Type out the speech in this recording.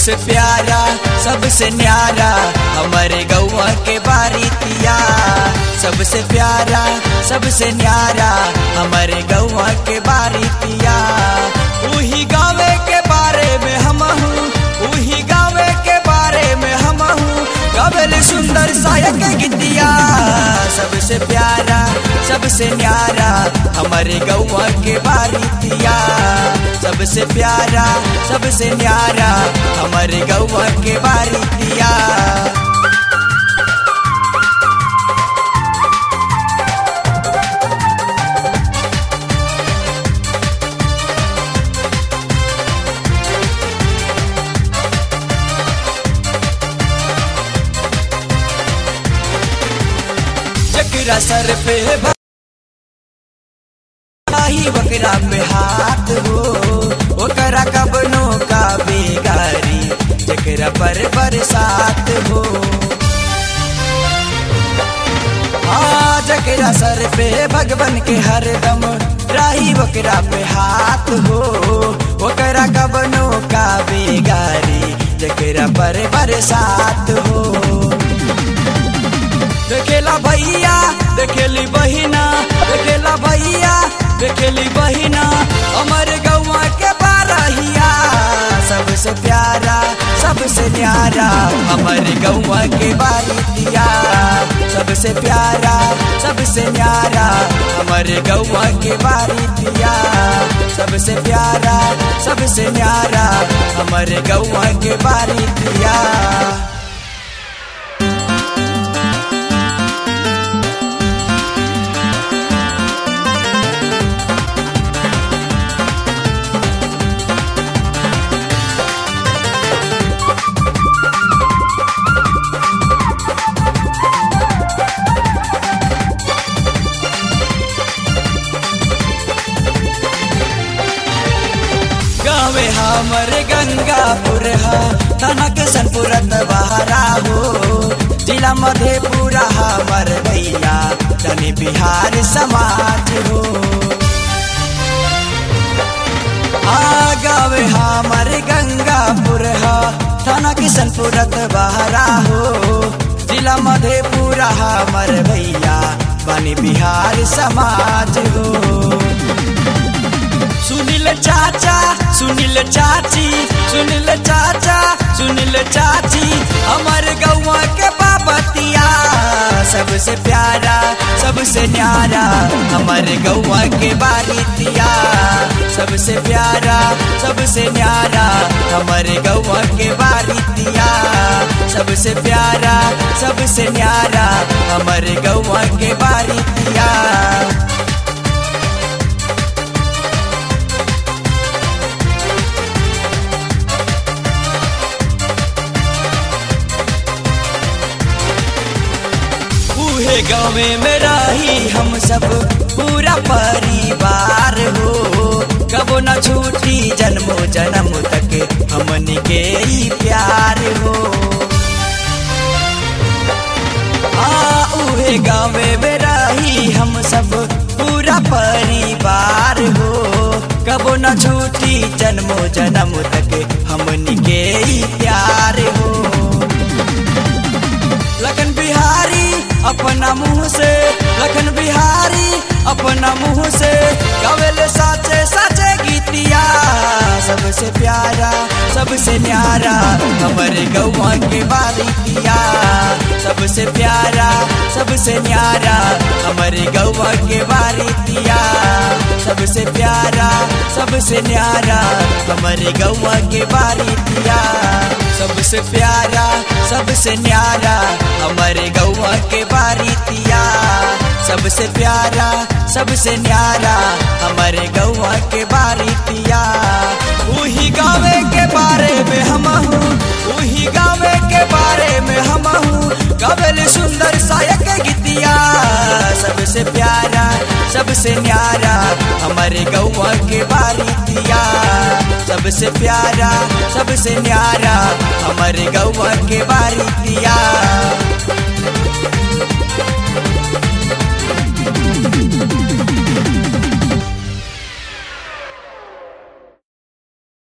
सबसे प्यारा सबसे न्यारा हमारे गौवा के बारीतिया। सबसे प्यारा सबसे न्यारा हमारे गौवा के बारीतिया। उही गावे के बारे में हम हूँ, उही गावे के बारे में हम हूँ, गावेल सुंदर सायक गीतिया। सबसे प्यारा सबसे न्यारा हमारे गौवा के बारीतिया। सबसे प्यारा सबसे न्यारा हमारे गौवा के बारीतिया। जकरा सर पे ही बकरा पे हाथ हो, ओकरा कबनो का बेगारी जकरा पर बरसात हो। हाँ जकरा सर पे भगवान के हरदम राही बकरा पे हाथ हो, ओकरा कबनो का बेगारी जकरा पर बरसात हो। देखेला भैया देखेली बहिना, देखेला भैया देखेली बहिना हमारे गौवा के बारहिया। सबसे प्यारा सबसे न्यारा हमारे गौवा के बारीतिया। सबसे प्यारा सबसे न्यारा हमारे गौवा के बारीतिया। सबसे प्यारा सबसे न्यारा हमारे गौवा के बारीतिया। गावे हमर गंगापुर हा तनक सनपुरत बहरा हो, जिला मधेपुरा हमर भैया तनी बिहार समाज हो। गावे हमर गंगापुर हा तनक सनपुरत बहरा हो, जिला मधेपुरा हमर भैया बनी बिहार समाज हो। सुनील चाचा सुनील चाची सुनील चाचा सुनील चाची हमारे गौवा के बाबतिया। सबसे प्यारा सबसे न्यारा हमारे गौवा के बारीतिया। सबसे प्यारा सबसे न्यारा हमारे गौवा के बारीतिया। सबसे प्यारा सबसे न्यारा हमारे गौवा के बारीतिया। गाँव में रही हम सब पूरा परिवार हो, कबो न छूटी जन्मो जन्म तक हमनी के ही प्यार हो। उहे गाँव में रही हम सब पूरा परिवार हो, कबो न छूटी जन्मो जन्म तक हमनी के ही प्यार हो। लखन बिहारी अपना मुँह से, लखन बिहारी अपना मुँह से गावेले साचे साचे गीतिया। सबसे प्यारा सबसे न्यारा हमारे गौवा के बारीतिया। सबसे प्यारा सबसे न्यारा हमारे गौवा के बारीतिया। सबसे प्यारा सबसे न्यारा हमारे गौवा के बारीतिया। सबसे प्यारा सबसे न्यारा हमारे गौवा के बारीतिया। सबसे प्यारा सबसे न्यारा हमारे गौवा के बारीतिया। उही गावे के बारे में हम हूँ, उही गावे के बारे में हम हूँ, गावेल सुंदर सायक गीतिया। सबसे प्यारा सबसे न्यारा हमारे गौवा के बारीतिया। सबसे प्यारा सबसे न्यारा हमारे गौवा के बारीतिया।